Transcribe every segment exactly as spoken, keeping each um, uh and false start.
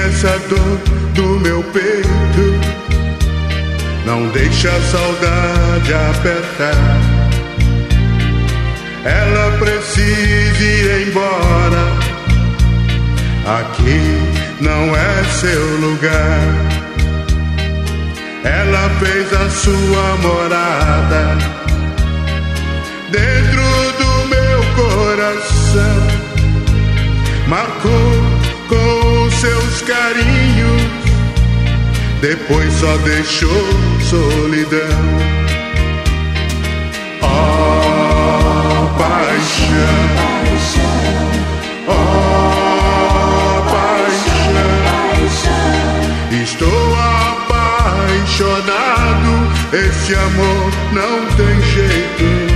essa dor do meu peito, não deixa a saudade apertar. Ela precisa ir embora, aqui não é seu lugar. Ela fez a sua morada dentro do meu coração, marcou com seus carinhos, depois só deixou solidão. Oh, paixão, oh, paixão, estou apaixonado, esse amor não tem jeito.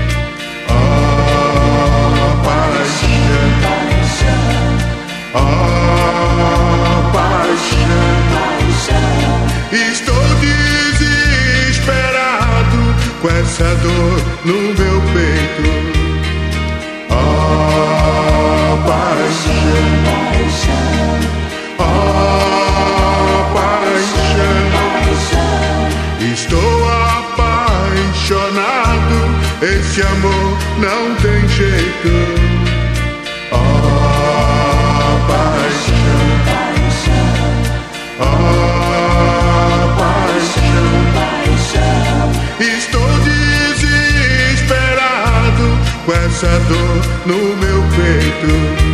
Oh, paixão, oh, paixão, estou desesperado com essa dor no meu peito. Oh, paixão, oh, paixão, estou apaixonado, esse amor não tem jeito. Oh, paixão, oh, paixão, estou desesperado com essa dor no meu peito.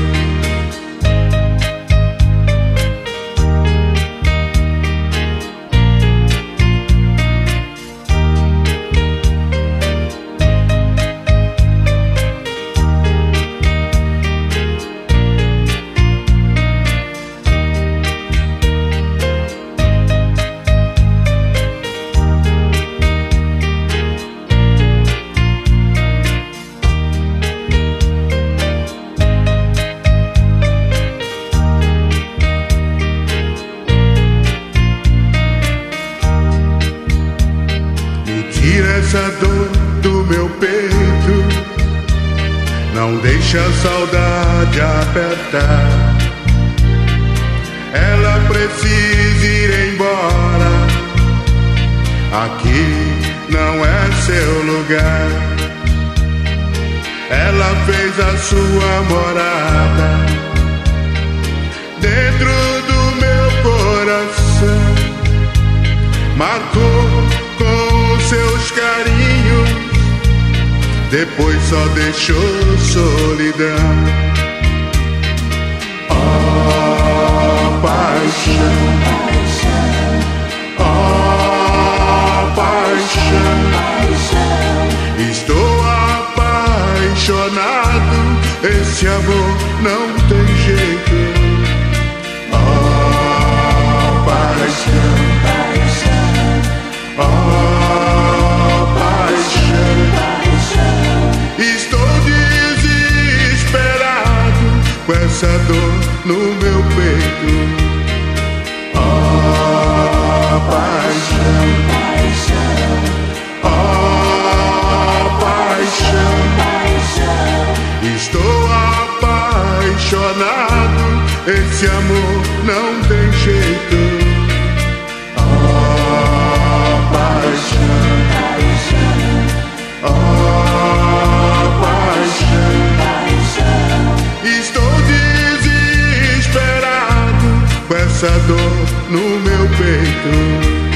Tira essa dor do meu peito, não deixa a saudade apertar. Ela precisa ir embora, aqui não é seu lugar. Ela fez a sua morada dentro do meu coração, marcou com seus carinhos, depois só deixou solidão. Oh, paixão, oh, paixão, estou apaixonado, esse amor não tem jeito. Oh, paixão, oh, paixão, estou desesperado com essa dor no meu peito. Oh, paixão, oh, paixão, estou apaixonado, esse amor não tem jeito. Oh, paixão, estou desesperado com essa dor no meu peito.